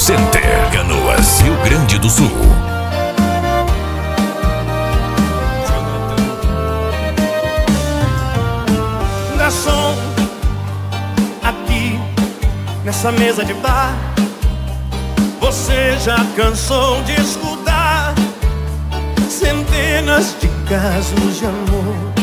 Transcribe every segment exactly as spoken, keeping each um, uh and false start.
Center, Canoas, Rio Grande do Sul. Garçom, aqui nessa mesa de bar, você já cansou de escutar centenas de casos de amor.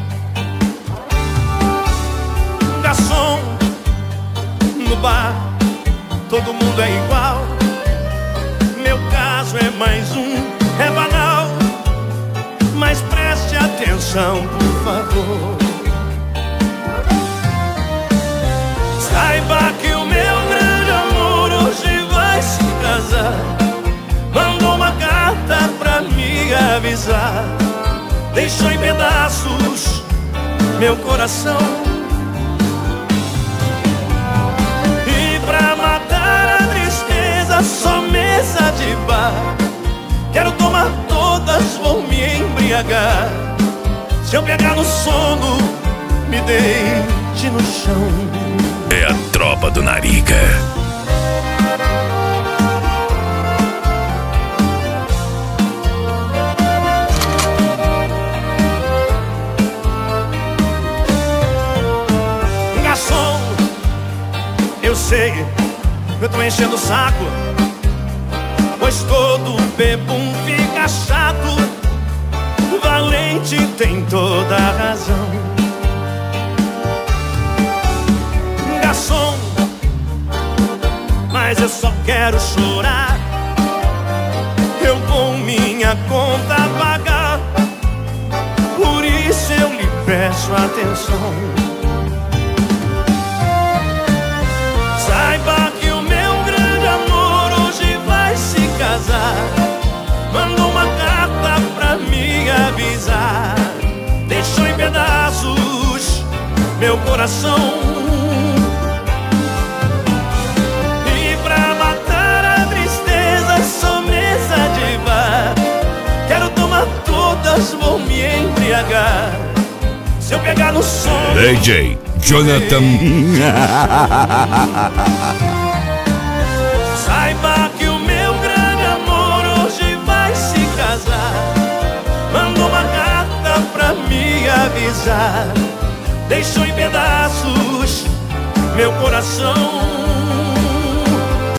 Garçom, no bar todo mundo é igual, meu caso é mais um, é banal. Mas preste atenção, por favor. Saiba que o meu grande amor hoje vai se casar. Mandou uma carta pra me avisar. Deixou em pedaços meu coração. E pra matar a tristeza, só mesa de bar. Quero tomar todas, vou me embriagar. Se eu pegar no sono, me deite no chão. É a tropa do Nariga. Garçom, eu sei, eu tô enchendo o saco, pois todo bebum fica chato. O valente tem toda a razão. Garçom, mas eu só quero chorar. Eu vou minha conta pagar. Por isso eu lhe peço atenção. Saiba que o meu grande amor hoje vai se casar. Mandou uma carta pra me avisar. Deixou em pedaços meu coração. E pra matar a tristeza, só mesa de bar. Quero tomar todas, vou me embriagar. Se eu pegar no sono, D J Jonathan. Saiba que o meu grande amor hoje vai se casar. Mandou uma carta pra me avisar. Deixou em pedaços meu coração.